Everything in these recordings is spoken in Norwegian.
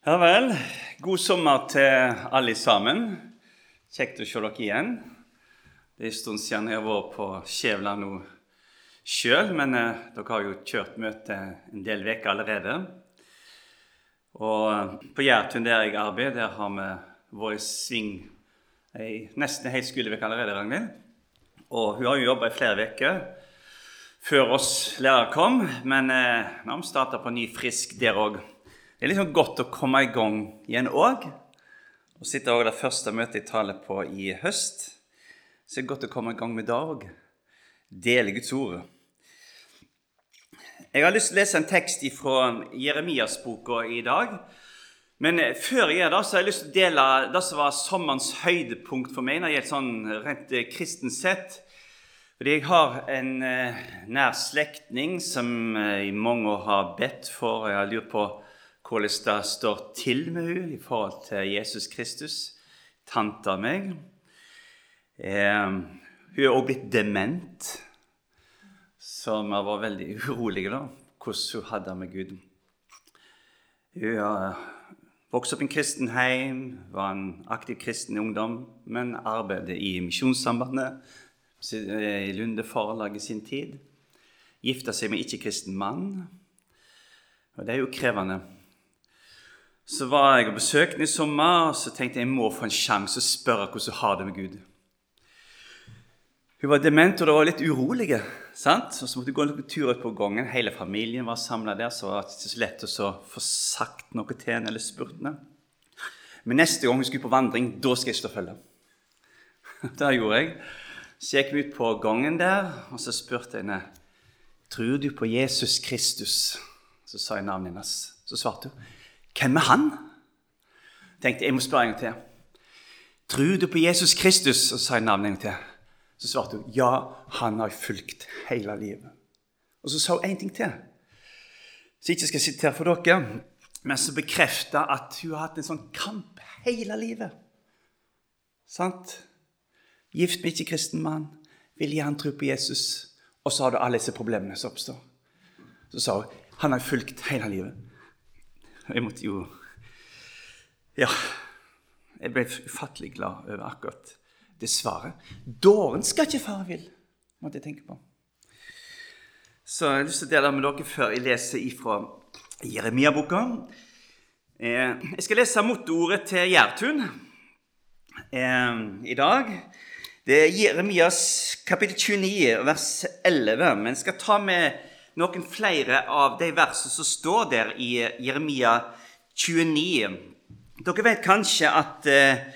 Ja vel, god sommer til alle sammen. Kjekt å se dere igjen. Det en stund siden jeg har vært på Skjævland nå selv, men dere har jo kjørt møte en del veker allerede. Og på Gjertun der jeg arbeider, der har vi vært i sving nesten en hel skolevek allerede, Ragnhild. Og hun har jo jobbet i flere veker før oss lærere kom, men nå har vi startet på ny frisk der også. Det liksom godt å komme i gang igjen også, og sitte også det første møtet jeg taler på i høst. Så det godt å komme i gang med det også. Dele Guds ord. Jeg har lyst til å lese en tekst fra Jeremias-boka i dag, men før jeg gjør det, så har jeg lyst til å dele det som var sommerens høydepunkt for meg, når det gjelder sånn rent kristens sett. Fordi jeg har en nær slektning som i mange år har bedt for, og jeg har lurt på hvordan det står til med henne i forhold til Jesus Kristus, tante av meg. Hun er også blitt dement, så vi var veldig urolige da, hvordan hun hadde med Gud. Hun har vokst opp i en kristen heim, var en aktiv kristen ungdom, men arbeidet i Misjonssambandet, i Lunde forlag i sin tid. Giftet seg med ikke-kristen mann, og det er jo krevende. Så var jeg og besøkte henne i sommer, og så tenkte jeg må få en sjanse å spørre hvordan hun har det med Gud. Hun var dement, og det var litt urolige, sant? Og så måtte hun gå en tur ut på gangen. Hele familien var samlet der, så var det ikke så lett å få sagt noe til henne eller spurt henne. Men neste gang hun skulle på vandring, da skal jeg stå og følge. Det gjorde jeg. Så gikk vi ut på gangen der, og så spurte jeg henne, tror du på Jesus Kristus? Så sa jeg navnet hennes. Så svarte hun, hvem er han? Tenkte, jeg må spørre en gang til. Tror du på Jesus Kristus? Så sa jeg navnet en gang til. Så svarte hun, ja, han har fulgt hele livet. Og så sa hun en ting til. Så jeg ikke skal sitere for dere, men så bekreftet at hun har hatt en sånn kamp hele livet. Sant? Gift med ikke-kristen mann, vil gjerne tro på Jesus, og så har du alle disse problemene som oppstår. Så sa hun, han har fulgt hele livet. Jeg måtte jo, ja, jeg ble ufattelig glad over akkurat det svaret. Dåren skal ikke fare vill, måtte jeg tenke på. Så jeg har lyst til å dele med dere før jeg leser fra Jeremia-boka. Jeg skal lese mottoordet til Gjertun i dag. Det er Jeremias kapittel 29, vers 11, men jeg skal ta med noen flere av de versene som står der i Jeremia 29. Dere vet kanskje at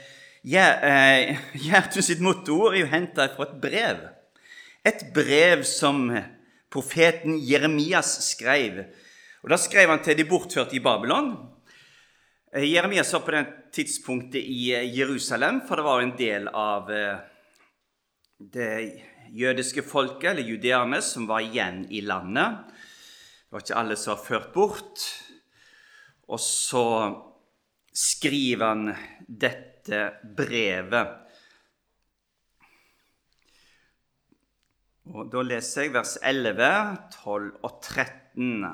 Gjertun sitt mottoord er jo hentet fra et brev. Et brev som profeten Jeremias skrev. Og da skrev han til de bortførte i Babylon. Jeremias var på den tidspunktet i Jerusalem, for det var en del av det jødiske folket, eller judeerne, som var igjen i landet. Det var ikke alle som var ført bort. Og så skriver han dette brevet. Og da leser jeg vers 11, 12 og 13.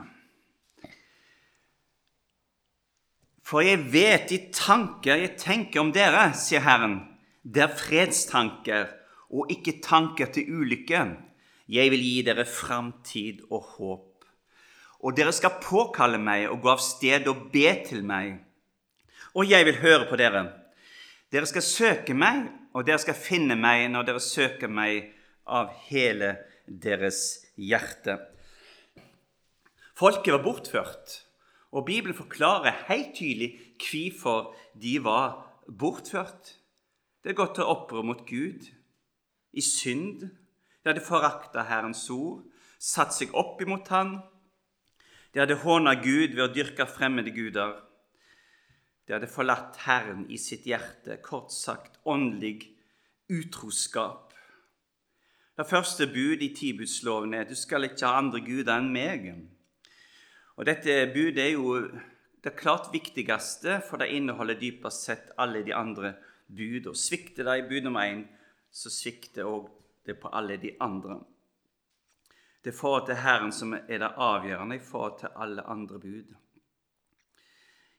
For jeg vet de tanker jeg tenker om dere, sier Herren, det er fredstanker, og ikke tanker til ulykke. Jeg vil gi dere framtid og håp. Og dere skal påkalle meg og gå av sted og be til meg. Og jeg vil høre på dere. Dere skal søke meg, og dere skal finne meg når dere søker meg av hele deres hjerte. Folket var bortført, og Bibelen forklarer helt tydelig hvorfor de var bortført. Det er gått til opprør mot Gud, i synd. De hadde foraktet Herrens ord, satt seg opp imot han. De hadde hånet Gud ved å dyrke fremmede guder. De hadde forlatt Herren i sitt hjerte, kort sagt åndelig utroskap. Det første bud i 10-budsloven er, du skal ikke ha andre guder enn meg. Og dette budet er jo det klart viktigste, for det inneholder dypest sett alle de andre bud. Og svikter det i bud nummer 1, så svikter også det på alle de andre. Det er forhold til Herren som er det avgjørende i forhold til alle andre bud.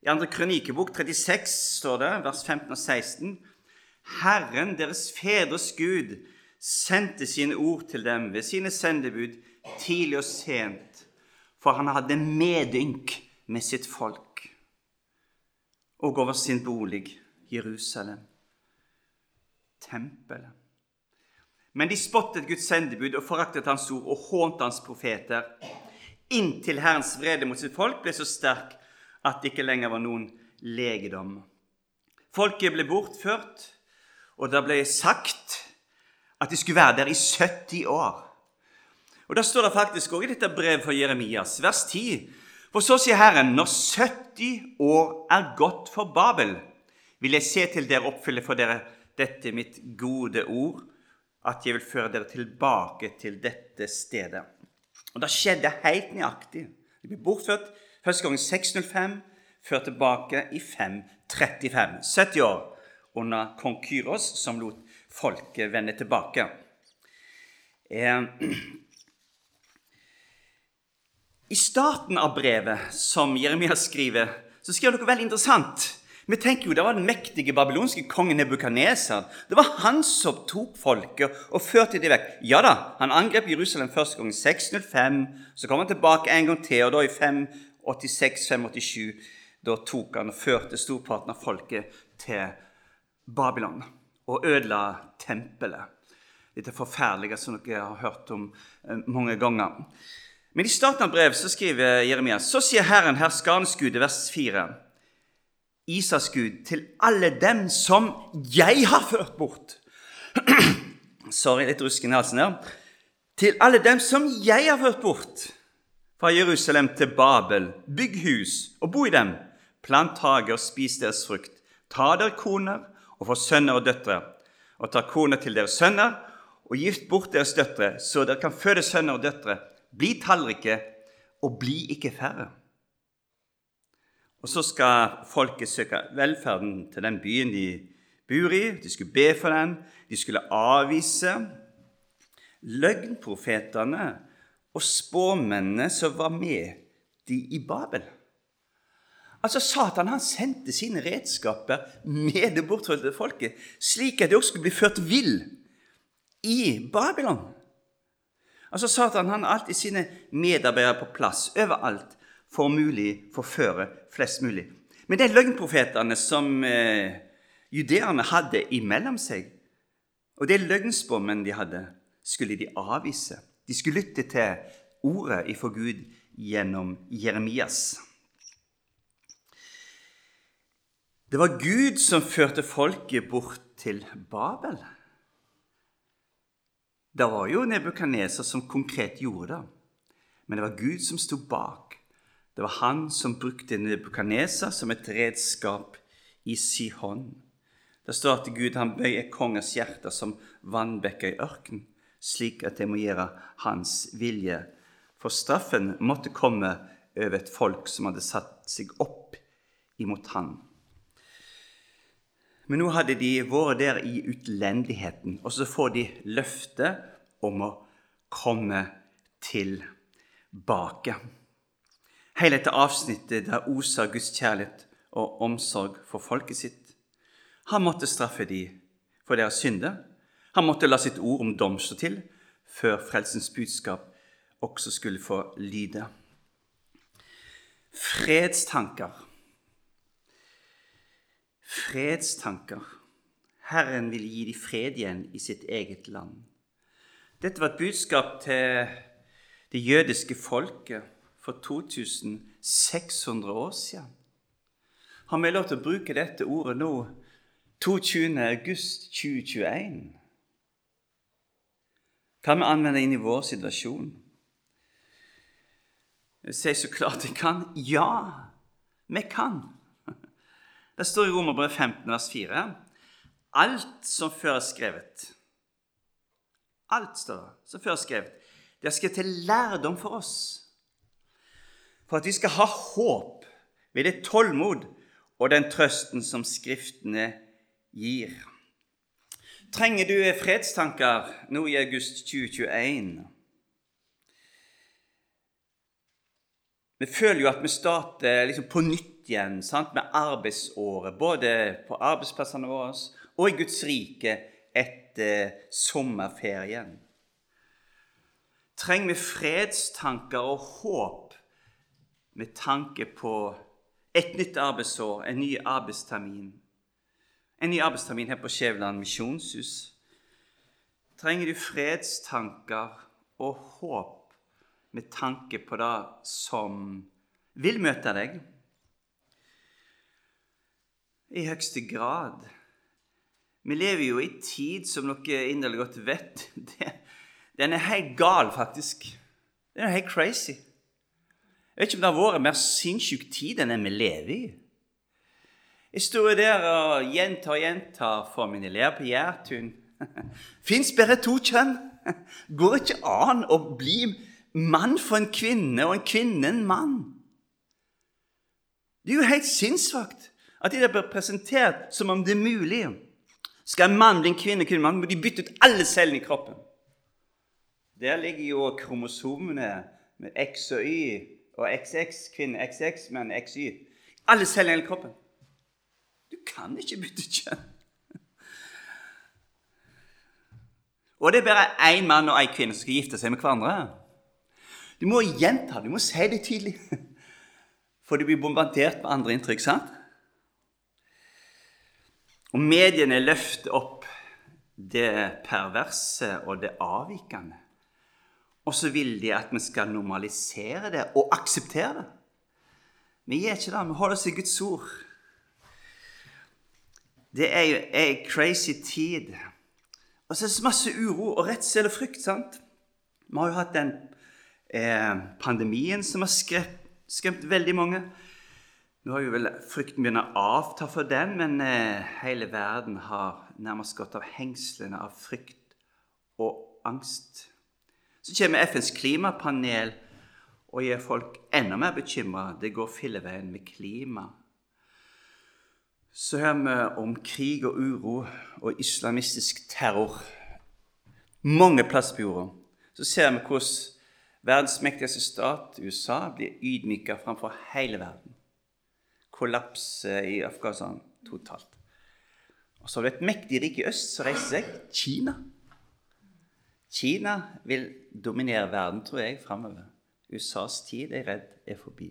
I 2. Krønikebok 36 står det, vers 15 og 16, Herren, deres fedres Gud, sendte sine ord til dem ved sine sendebud tidlig og sent, for han hadde medynk med sitt folk og over sin bolig, Jerusalem, tempelet. Men de spottet Guds sendebud og foraktet hans ord og hånte hans profeter, inntil Herrens vrede mot sitt folk ble så sterk at det ikke lenger var noen legedom. Folket ble bortført, og det ble sagt at de skulle være der i 70 år. Og da står det faktisk også i dette brevet fra Jeremias, vers 10, for så sier Herren, når 70 år gått for Babel, vil jeg se til dere oppfylle for dere dette mitt gode ord, at jeg vil føre dere tilbake til dette stedet. Og det skjedde helt nøyaktig. De ble bortført første gang i 605, ført tilbake i 535. 70 år under kong Kyros, som lot folket vende tilbake. I starten av brevet som Jeremias skriver, så skriver noe veldig interessant. Vi tenker jo, det var den mektige babylonske kongen Nebukadnesar. Det var han som tok folket og førte det vekk. Ja da, han angrep Jerusalem første gang i 605, så kom han tilbake en gang til, og da i 586-587, da tok han og førte storparten av folket til Babylon og ødela tempelet. Dette forferdelige som dere har hørt om mange ganger. Men i starten av brevet så skriver Jeremias, så sier Herren, herskarens Gud, vers 4, Isas Gud, til alle dem som jeg har ført bort. Sorry, litt rusken i halsen her. Til alle dem som jeg har ført bort fra Jerusalem til Babel, bygg hus og bo i dem, plant hager og spis deres frukt, ta dere koner og få sønner og døtre, og ta koner til deres sønner og gift bort deres døtre, så dere kan føde sønner og døtre, bli tallrike og bli ikke færre. Og så skal folket søke velferden til den byen de bor i. De skulle be for den. De skulle avvise løgnprofeterne og spåmennene som var med de i Babel. Altså Satan, han sendte sine redskaper med det bortførte folket, slik at de også skulle bli ført vill i Babylon. Altså Satan, han har alltid sine medarbeidere på plass overalt, for mulig forføre flest mulig. Men de løgnprofeterne som judeerne hadde imellom seg, og de løgnspåmenn de hadde, skulle de avvise. De skulle lytte til ordet ifra Gud gjennom Jeremias. Det var Gud som førte folket bort til Babel. Det var jo Nebukadnesar som konkret gjorde det, men det var Gud som stod bak. Det var han som brukte Nebukadnesar som et redskap i sin hånd. Det står at Gud, han bøyer kongers hjerter som vannbekker i ørken, slik at de må gjøre hans vilje. For straffen måtte komme over et folk som hadde satt seg opp imot han. Men nå hadde de vært der i utlendigheten, og så får de løfte om å komme tilbake. Hele dette avsnittet der oser Guds kjærlighet og omsorg for folket sitt. Han måtte straffe de for deres synder. Han måtte la sitt ord om dom stå til, før frelsens budskap også skulle få lyde. Fredstanker. Fredstanker. Herren vil gi de fred igjen i sitt eget land. Dette var et budskap til det jødiske folket for 2600 år siden. Har vi lov til å bruke dette ordet nå, 22. august 2021? Kan vi anvende inn i vår situasjon? Jeg sier så klart jeg kan. Ja, vi kan. Det står i Romerbrevet 15, vers 4. Alt som før er skrevet, alt står som før er skrevet, det er skrevet til lærdom for oss, for at vi skal ha håp ved det tålmod og den trøsten som skriftene gir. Trenger du fredstanker nå i august 2021? Vi føler jo at vi starter liksom på nytt nytt igjen, sant? Med arbeidsåret, både på arbeidsplassene våre og i Guds rike etter sommerferien. Trenger vi fredstanker og håp med tanke på et nytt arbeidsår, en ny arbeidstermin. En ny arbeidstermin her på Skjæveland misjonshus. Trenger du fredstanker og håp med tanke på det som vil møte deg? I høyeste grad. Vi lever jo i tid som dere inderlig godt vet. Den helt gal, faktisk. Den helt crazy. Jeg vet ikke om det har vært mer sinnssyk tid enn vi lever i. Jeg står der og gjentar for mine elever på Gjertun. Finns bare 2 kjønn. Går ikke an å bli mann for en kvinne, og en kvinne en mann. Det er jo helt sinnssvakt at de blir presentert som om det er mulig. Skal en mann bli en kvinne, må de bytte ut alle cellene i kroppen. Der ligger jo kromosomene med X og Y, og XX, kvinne XX, men XY. Alle cellene i kroppen. Du kan ikke bytte kjønn. Og det er bare en mann og en kvinne som skal gifte seg med hverandre. Du må gjenta, du må si det tydelig. For du blir bombardert med andre inntrykk, sant? Og mediene løfter opp det perverse og det avvikende. Og så vil de at vi skal normalisere det og akseptere det. Vi gjør ikke det, vi holder oss i Guds ord. Det er jo en crazy tid. Og så er det så masse uro og redsel og frykt, sant? Vi har jo hatt den pandemien som har skremt veldig mange. Nå har jo vel frykten begynner å avta for den, men hele verden har nærmest gått av hengslene av frykt og angst. Så kommer FNs klimapanel og gjør folk enda mer bekymret. Det går filleveien med klima. Så hører vi om krig og uro og islamistisk terror. Mange plasser på jorda. Så ser vi hvordan verdens mektigste stat, USA, blir ydmyket framfor hele verden. Kollaps i Afghanistan totalt. Og så har det et mektig rike i øst som reiser seg, Kina. Kina vil dominere verden, tror jeg, fremover. USAs tid, jeg er redd, er forbi.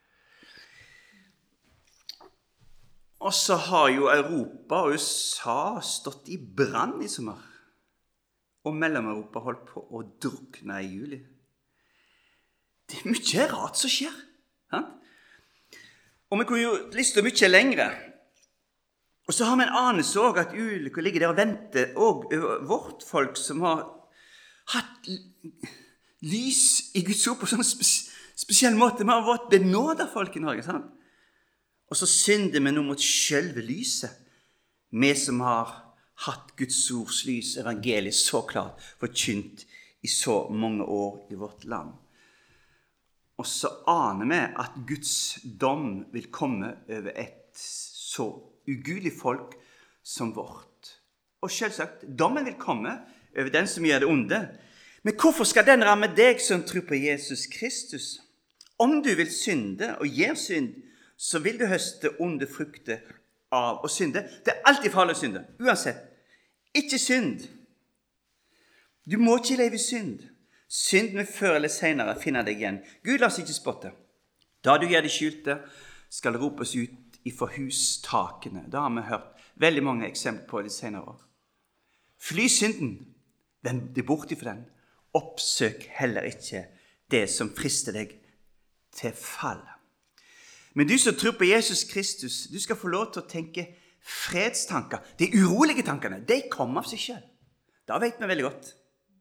Og så har jo Europa og USA stått i brann i sommer. Og Mellom-Europa holdt på å drukne i juli. Det er mye rart som skjer. Ja? Og vi kunne jo liste mye lengre. Og så har vi en anelse også at ulykker ligger der og venter også over vårt folk som har hatt lys i Guds ord på en sånn spesiell måte. Vi har vært benådet folk i Norge, sant? Og så synder vi nå mot selve lyset. Vi som har hatt Guds ords lys, evangeliet, så klart forkynt i så mange år i vårt land. Og så aner vi at Guds dom vil komme over et så ugudelig folk som vårt. Og selvsagt, dommen vil komme over den som gjør det onde. Men hvorfor skal den ramme deg som tror på Jesus Kristus? Om du vil synde og gjør synd, så vil du høste onde frukter av å synde. Det er alltid farlig å synde, uansett. Ikke synd. Du må ikke leve i synd. Synd vil før eller senere finne deg igjen. Gud lar seg ikke spotte. Da du gjør det skjulte, skal det ropes ut ifra hustakene. Det har vi hørt veldig mange eksempler på de senere år. Fly synden. Vend deg bort ifra den. Oppsøk heller ikke det som frister deg til fall. Men du som tror på Jesus Kristus, du skal få lov til å tenke fredstanker. De urolige tankene, de kommer av seg selv. Da vet vi veldig godt.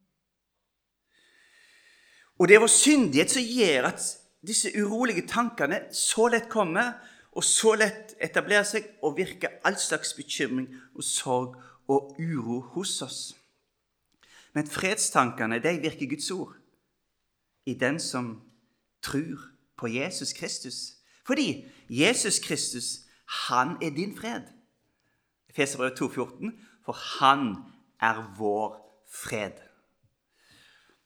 Og det er vår syndighet som gjør at disse urolige tankene så lett kommer, og så lett etablerer seg og virker all slags bekymring og sorg og uro hos oss. Men fredstankene, de virker Guds ord i den som tror på Jesus Kristus. Fordi Jesus Kristus, han er din fred. Efeserbrevet 2,14, for han er vår fred.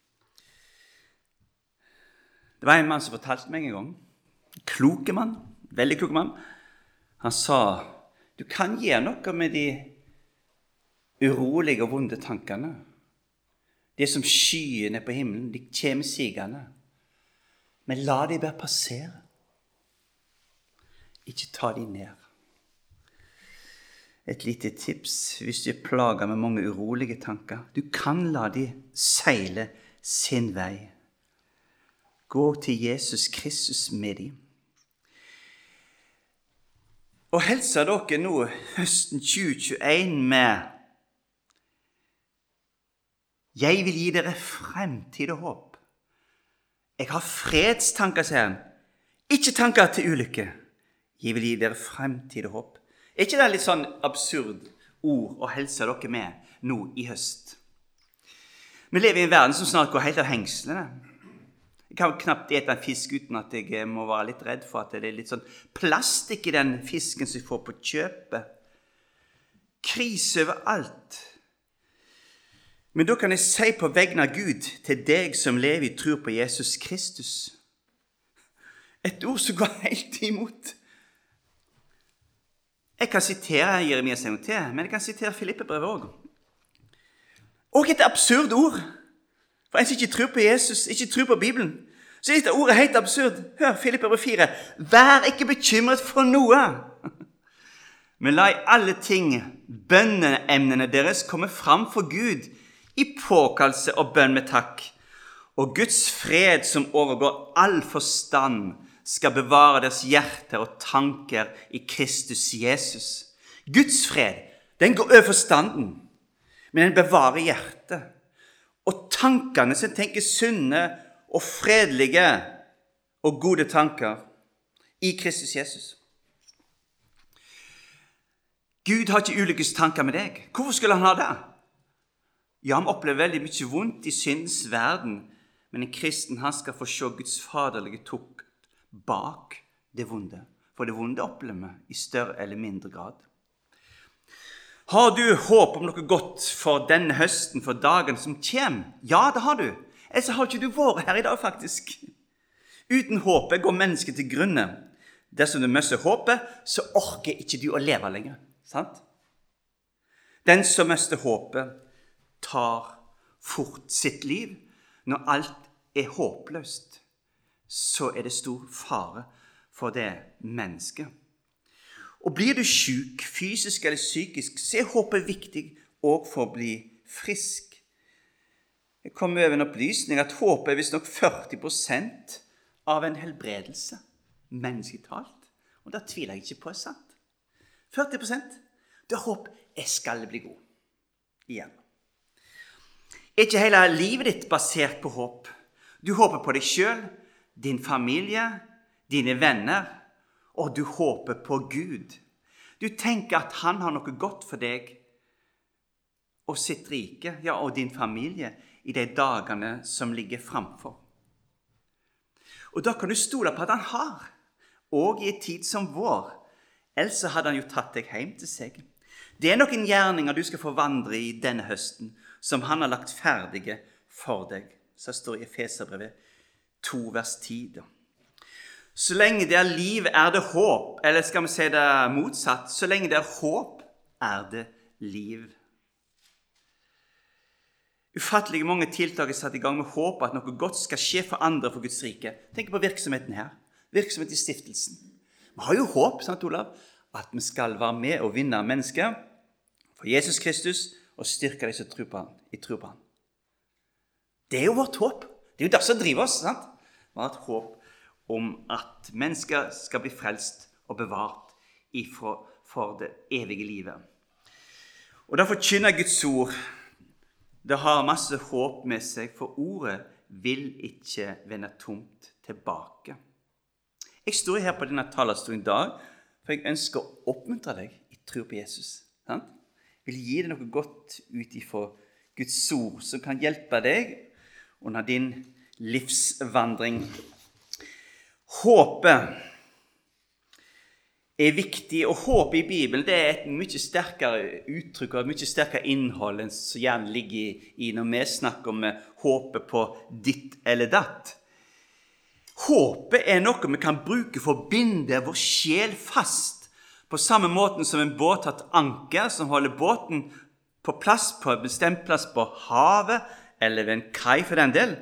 Det var en mann som fortalte meg en gang, kloke mann, veldig klok mann, han sa, du kan gjøre noe med de urolige og vonde tankene. Det som skyene på himmelen, de kommer sigende. Men la de bare passere. Ikke ta de ned. Et lite tips hvis du er plaget med mange urolige tanker. Du kan la de seile sin vei. Gå til Jesus Kristus med de. Og helsa dere nå høsten 2021 med jeg vil gi dere fremtid og håp. Jeg har fredstanker, sier han. Ikke tanker til ulykke. Jeg vil gi dere fremtid og håp. Er ikke det litt sånn absurd ord å helse dere med nå i høst? Vi lever i en verden som snart går helt av hengslene. Jeg kan knapt ete en fisk uten at jeg må være litt redd for at det er litt sånn plastikk i den fisken som jeg får på kjøpet. Krise overalt. Men da kan jeg si på vegne av Gud til deg som lever i tro på Jesus Kristus. Et ord som går helt imot. Jeg kan sitere Jeremias en gang til, men jeg kan sitere Filippebrevet også. Og et absurd ord. For en som ikke tror på Jesus, ikke tror på Bibelen, så er dette ordet helt absurd. Hør, Filippebrevet 4. Vær ikke bekymret for noe. Men la i alle ting bønneemnene deres komme fram for Gud i påkallelse og bønn med takk. Og Guds fred som overgår all forstand skal bevare deres hjerter og tanker i Kristus Jesus. Guds fred, den går over forstanden, men den bevarer hjertet. Og tankene som tenker sunne og fredelige og gode tanker i Kristus Jesus. Gud har ikke ulykkestanker med deg. Hvorfor skulle han ha det? Ja, han opplever veldig mye vondt i syndens verden, men en kristen han skal få se Guds faderlige tukt bak det vonde. For det vonde opplever vi i større eller mindre grad. Har du håp om noe godt for denne høsten, for dagen som kommer? Ja, det har du. Ellers har ikke du vært her i dag, faktisk. Uten håpet går mennesket til grunne. Dersom du mister håpet, så orker ikke du å leve lenger. Sant? Den som mister håpet, tar fort sitt liv. Når alt er håpløst, så er det stor fare for det mennesket. Og blir du syk, fysisk eller psykisk, så er håpet viktig også for å bli frisk. Jeg kom over en opplysning at håpet er visst nok 40% av en helbredelse, menneskelig talt. Og det tviler jeg ikke på, sant? 40%. Det er håp, jeg skal bli god. Igjen. Er ikke hele livet ditt basert på håp? Du håper på deg selv, din familie, dine venner, og du håper på Gud. Du tenker at han har noe godt for deg og sitt rike, ja, og din familie i de dagene som ligger framfor. Og da kan du stole på at han har, og i en tid som vår, ellers hadde han jo tatt deg hjem til seg. Det er noen gjerninger du skal få vandre i denne høsten, som han har lagt ferdige for deg. Så står i Efeserbrevet 2, vers 10. Så lenge det er liv, er det håp. Eller skal vi si det motsatt? Så lenge det er håp, er det liv. Ufattelig mange tiltak er satt i gang med håp at noe godt skal skje for andre for Guds rike. Tenk på virksomheten her. Virksomheten i stiftelsen. Vi har jo håp, sant Olav, at vi skal være med og vinne mennesker for Jesus Kristus og styrke de som tror på han, i tro på han. Det er jo vårt håp. Det er jo det som driver oss, sant? Vi har et håp om at mennesker skal bli frelst og bevart for det evige livet. Og derfor forkynner Guds ord. Det har masse håp med seg, for ordet vil ikke vende tomt tilbake. Jeg står her på denne talerstolen i dag, for jeg ønsker å oppmuntre deg i tro på Jesus. Sant? Jeg vil gi deg noe godt ut ifra Guds ord, som kan hjelpe deg under din livsvandring. Håpet er viktig, og håpet i Bibelen det er et mye sterkere uttrykk og et mye sterkere innhold enn som gjerne ligger i når vi snakker om håpet på ditt eller datt. Håpet noe vi kan bruke for å binde vår sjel fast, på samme måten som en båt har et anker som holder båten på plass, på en bestemt plass på havet, eller ved en kai for den del.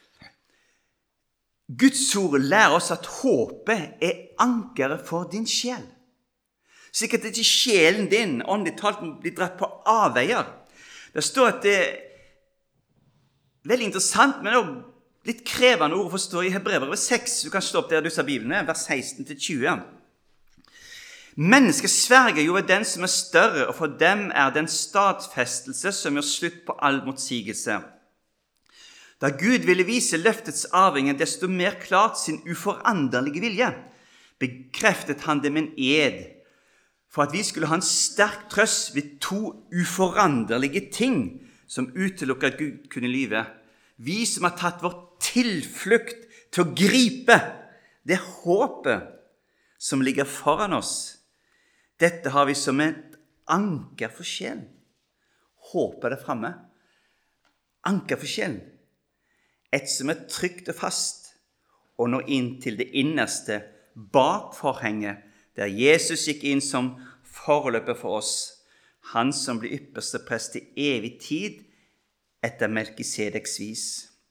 Guds ord lærer oss at håpet ankeret for din sjel. Slik at ikke sjelen din, åndelig talt, blir dratt på avveier. Det står at det veldig interessant, men også litt krevende ord å forstå i Hebreerbrevet 6. Du kan slå opp der du ser Bibelen, vers 16-20. Mennesket sverger jo ved den som større, og for dem den stadfestelse som gjør slutt på all motsigelse. Da Gud ville vise løftets arvinger desto mer klart sin uforanderlige vilje, bekreftet han det med en ed, for at vi skulle ha en sterk trøst ved to uforanderlige ting som utelukker at Gud kunne lyve. Vi som har tatt vår tilflukt til å gripe det håpet som ligger foran oss. Dette har vi som et anker for sjelen. Håpet fremme. Anker for sjelen. Et som trygt og fast, og når inn til det innerste bak forhenget, der Jesus gikk inn som forløper for oss, han som blir ypperste prest i evig tid, etter Melkisedeks vis.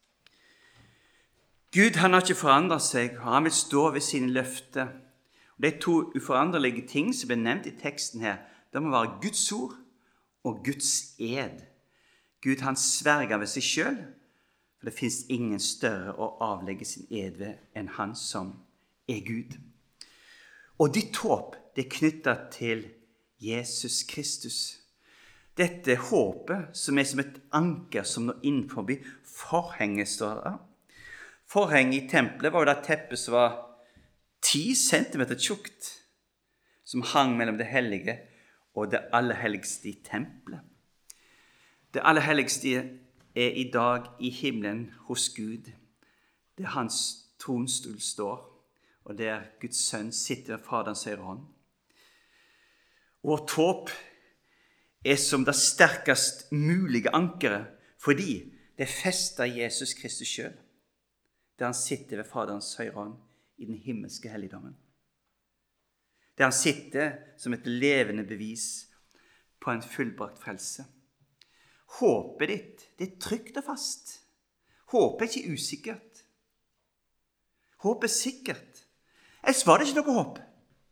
Gud, han har ikke forandret seg, og han vil stå ved sine løfter. Og de to uforanderlige ting som ble nevnt i teksten her, det må være Guds ord og Guds ed. Gud, han sverger ved seg selv, for det finnes ingen større å avlegge sin ed ved enn han som Gud. Og ditt håp, det knyttet til Jesus Kristus. Dette håpet som som et anker som når innenfor forhenget står der. Forhenget i tempelet var jo det teppet som var 10 centimeter tjukt, som hang mellom det hellige og det allerhelligste i tempelet. Det allerhelligste i dag i himmelen hos Gud. Det hans tronstol står, og der Guds sønn sitter ved Faderens høyre hånd. Vårt håp som det sterkest mulige ankeret, fordi det fester Jesus Kristus selv, der han sitter ved Faderens høyre hånd i den himmelske helligdommen. Der han sitter som et levende bevis på en fullbrakt frelse. Håpet ditt, det trygt og fast. Håpet ikke usikkert. Håpet sikkert. Ellers var det ikke noe håp.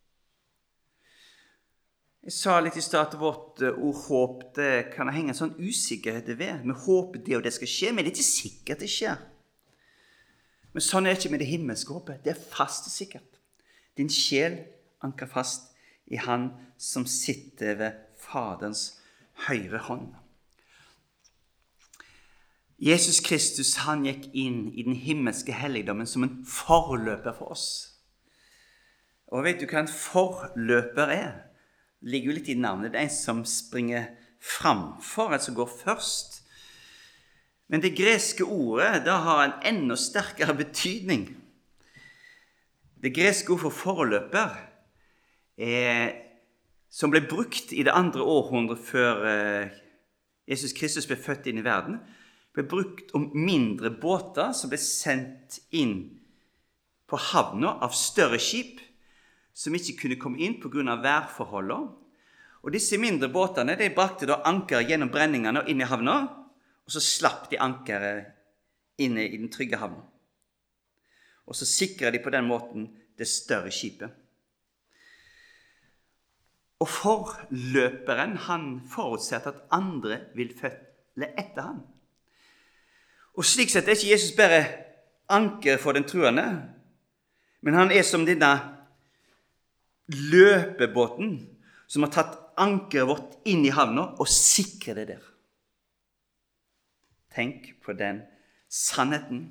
Jeg sa litt i start vårt ord håp, det kan henge en sånn usikkerhet ved. Vi håper det og det skal skje, men det ikke sikkert det skjer. Men sånn det ikke med det himmelske håpet. Det fast og sikkert. Din sjel anker fast i han som sitter ved Faderens høyre hånd. Jesus Kristus, han gikk inn i den himmelske helligdommen som en forløper for oss. Og vet du hva en forløper er? Det ligger jo litt i navnet. Det en som springer framfor, altså går først. Men det greske ordet, det har en enda sterkere betydning. Det greske ordet for forløper som ble brukt i det andre århundret før Jesus Kristus ble født inn i verden, ble brukt om mindre båter som ble sendt inn på havna av større skip, som ikke kunne komme inn på grunn av værforholdene. Og disse mindre båtene, de brakte da anker gjennom brenningene og inn i havna, og så slapp de ankeret inne i den trygge havna. Og så sikret de på den måten det større skipet. Og forløperen, han forutsetter at andre vil følge etter han. Og slik sett ikke Jesus bare anker for den truende, men han som denne løpebåten som har tatt ankeret vårt inn i havna og sikrer det der. Tenk på den sannheten.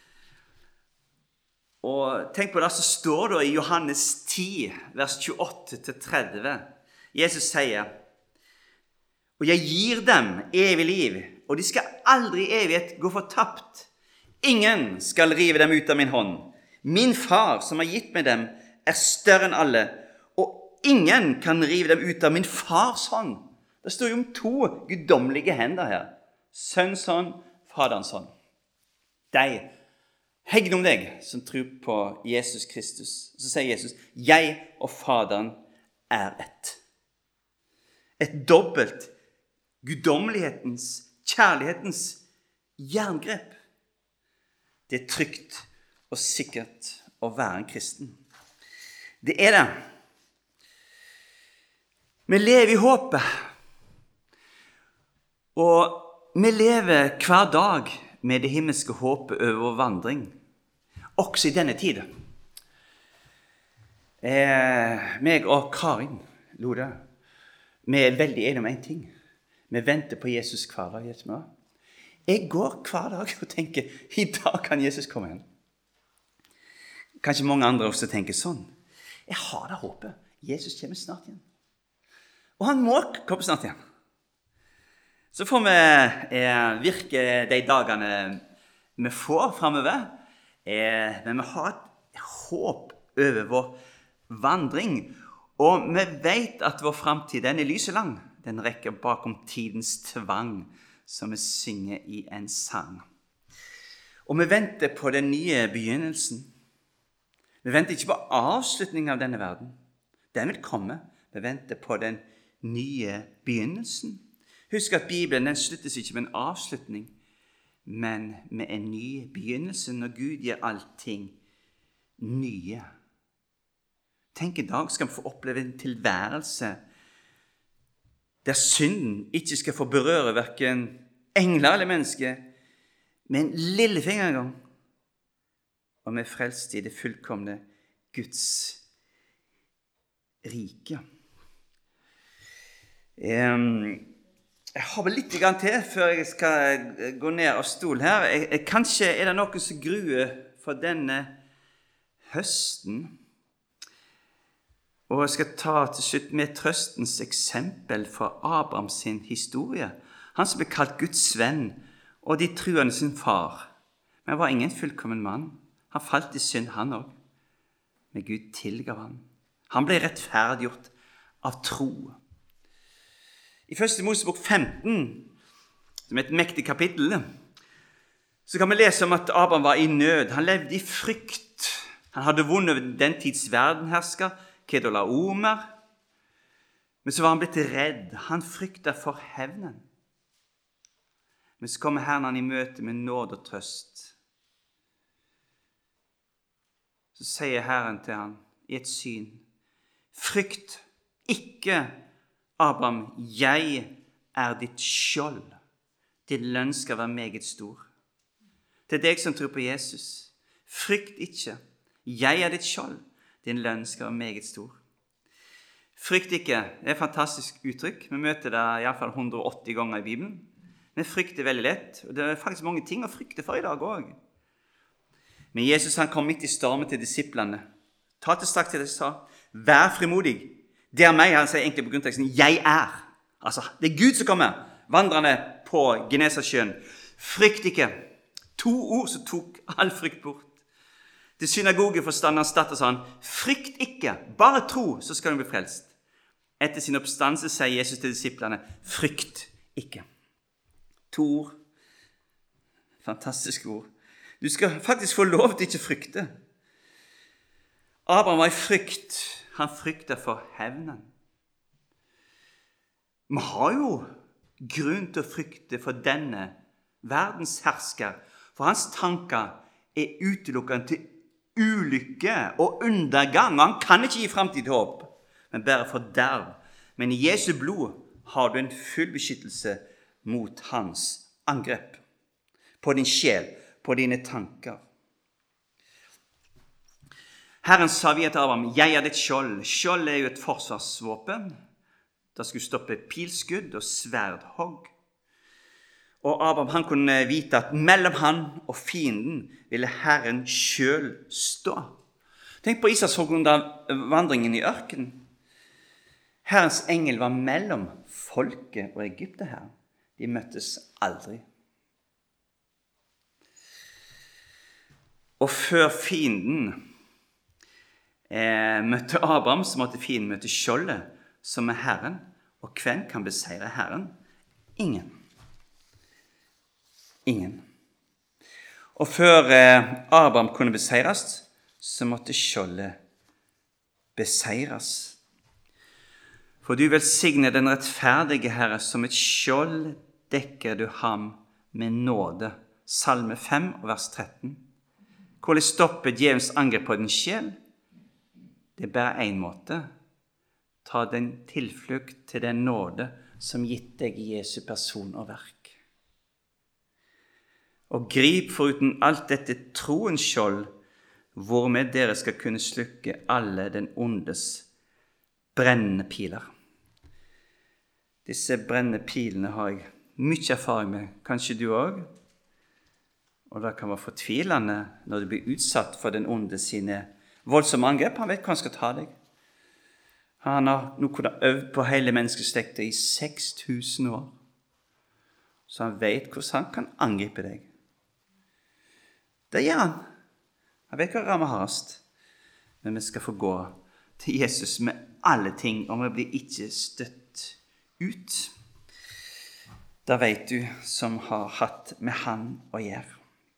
Og tenk på det som står da i Johannes 10, vers 28-30. Jesus sier, og jeg gir dem evig liv, og de skal aldri i evighet gå fortapt. Ingen skal rive dem ut av min hånd. Min far som har gitt meg dem større enn alle, og ingen kan rive dem ut av min fars hånd. Det står jo om 2 guddommelige hender her. Sønns hånd, Faderens hånd. De hegn om deg som tror på Jesus Kristus. Så sier Jesus, jeg og Faderen er ett. Et dobbelt guddommelighetens, kjærlighetens jerngrep. Det trygt og sikkert å være en kristen. Det er det. Vi lever i håpet, og vi lever hver dag med det himmelske håpet over vår vandring, også i denne tid. Meg og Karin Lode, vi er veldig enige om en ting. Vi venter på Jesus hver dag. Jeg går hver dag og tenker, i dag kan Jesus komme igjen. Kanskje mange andre også tenker sånn. Jeg har det håpet. Jesus kommer snart igjen. Og han må komme snart igjen. Så får vi virke de dagene vi får fremover. Men vi har et håp over vår vandring. Og vi vet at vår fremtid, den er lyselang. Den rekker bakom tidens tvang, som vi synger i en sang. Og vi venter på den nye begynnelsen. Vi venter ikke på avslutningen av denne verden. Den vil komme. Vi venter på den nye begynnelsen. Husk at Bibelen den sluttes ikke med en avslutning, men med en ny begynnelse når Gud gjør allting nye. Tenk, i dag skal vi få oppleve en tilværelse der synden ikke skal få berøre hverken engler eller mennesker, med en lillefinger en gang. Og vi er frelst i det fullkomne Guds rike. Jeg har vel litt til før jeg skal gå ned av stol her. Kanskje er det noen som gruer for denne høsten. Og jeg skal ta til slutt med trøstens eksempel fra Abraham sin historie. Han som ble kalt Guds venn og de truende sin far. Men han var ingen fullkommen mann. Han falt i synd, han også. Men Gud tilgav han. Han ble rettferdiggjort av tro. I 1. Mosebok 15, som er et mektig kapittel, så kan vi lese om at Abraham var i nød. Han levde i frykt. Han hadde vunnet over den tids verdenhersker, Kedorlaomer. Men så var han blitt redd. Han fryktet for hevnen. Men så kommer Herren han i møte med nåd og trøst. Så sier Herren til han i et syn, frykt ikke, Abraham, jeg er ditt skjold. Din lønn skal være meget stor. Det er deg som tror på Jesus. Frykt ikke, jeg er ditt skjold. Din lønn skal være meget stor. Frykt ikke, det er et fantastisk uttrykk. Vi møter det i hvert fall 180 ganger i Bibelen. Men frykt er veldig lett, og det er faktisk mange ting å frykte for i dag også. Men Jesus han kom midt i stormen til disiplene. Ta til straks til det sa, vær frimodig. Det er meg, han sier egentlig på grunnteksten, jeg er. Altså, det er Gud som kommer, vandrende på Genesasjøen. Frykt ikke. 2 ord som tok all frykt bort. Til synagogeforstanderen startet sånn, frykt ikke, bare tro, så skal du bli frelst. Etter sin oppstandelse sier Jesus til disiplene, frykt ikke. 2 ord. Fantastiske ord. Du skal faktisk få lov til ikke frykte. Abraham var i frykt. Han fryktet for hevnen. Vi har jo grunn til å frykte for denne verdens hersker, for hans tanker er utelukkende til ulykke og undergang. Han kan ikke gi fremtid håp, men bare forderv. Men i Jesu blod har du en full beskyttelse mot hans angrep på din sjel, på dine tanker. Herren sa videre til Abraham, jeg er ditt skjold. Skjold er jo et forsvarsvåpen. Det skulle stoppe pilskudd og sverdhogg. Og Abraham han kunne vite at mellom han og fienden ville Herren selv stå. Tenk på Israels folk under vandringen i ørkenen. Herrens engel var mellom folket og Egypte her. De møttes aldri. Og før fienden møtte Abraham, så måtte fienden møte skjoldet, som er Herren. Og hvem kan beseire Herren? Ingen. Ingen. Og før Abraham kunne beseires, så måtte skjoldet beseires. For du velsigner den rettferdige Herre, som et skjold dekker du ham med nåde. Salme 5, vers 13. Hvordan stopper djevelens angrep på din sjel? Det er bare en måte. Ta den tilflukt til den nåde som gitt deg i Jesu person og verk. Og grip foruten alt dette troens skjold, hvormed dere skal kunne slukke alle den ondes brennende piler. Disse brennende pilene har jeg mye erfaring med, kanskje du også. Og det kan være fortvilende når du blir utsatt for den onde sine voldsomme angrep. Han vet hva han skal ta deg. Han har nå kunnet øve på hele menneskeslektet i 6000 år. Så han vet hvordan han kan angripe deg. Det gjør han. Han vet hva rammer hardest. Men vi skal få gå til Jesus med alle ting, og vi blir ikke støtt ut. Da vet du som har hatt med han å gjøre.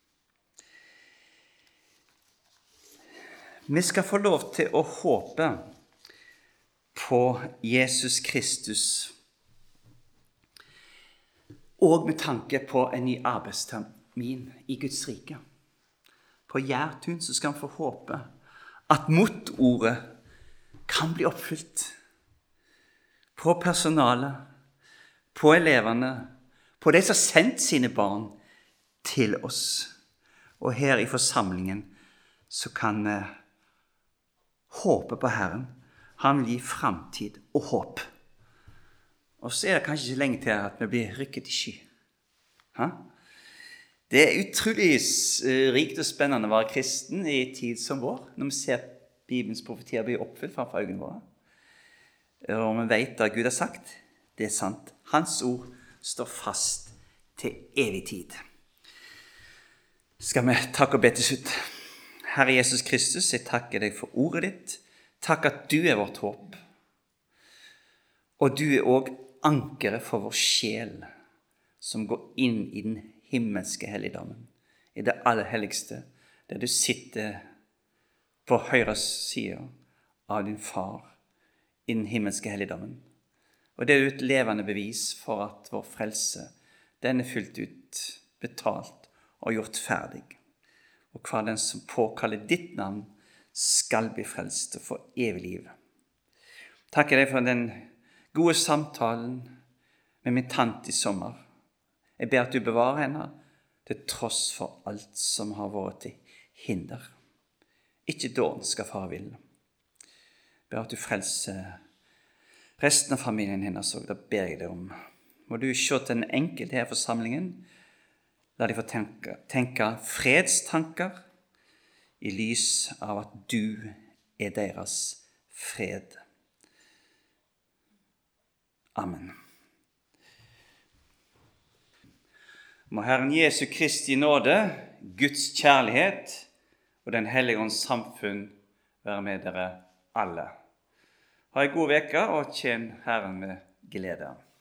Vi skal få lov til å håpe på Jesus Kristus, og med tanke på en ny arbeidstermin i Guds rike. På Gjærtun så skal vi få håpe at motordet kan bli oppfylt. På personalet, på elevene, på de som har sendt sine barn til oss. Og her i forsamlingen så kan vi håpe på Herren. Han vil gi fremtid og håp. Og så er det kanskje ikke lenge til at vi blir rykket i sky. Det er utrolig rikt og spennende å være kristen i tid som vår, når vi ser Bibelens profetier bli oppfylt framfor øynene våre. Og vi vet at Gud har sagt, det er sant. Hans ord står fast til evig tid. Skal vi takke og be til slutt. Herre Jesus Kristus, jeg takker deg for ordet ditt. Takk at du er vårt håp. Og du er også ankeret for vår sjel, som går inn i den himmelske helligdommen, i det aller helligste, der du sitter på høyre side av din far, i den himmelske helligdommen. Og det er et levende bevis for at vår frelse, den er fullt ut betalt og gjort ferdig. Og hver den som påkaller ditt navn skal bli frelst og få evig liv. Takker deg for den gode samtalen med min tante i sommer. Jeg ber at du bevarer henne til tross for alt som har vært til hinder. Ikke dårlig skal far ville. Jeg ber at du frelser resten av familien hennes, og da ber jeg deg om. Må du se til den enkelte her i forsamlingen. La de få tenke fredstanker i lys av at du er deres fred. Amen. Må Herren Jesu Kristi nåde, Guds kjærlighet og den hellige ånds samfunn være med dere alle. Ha en god veke og tjen Herren med glede.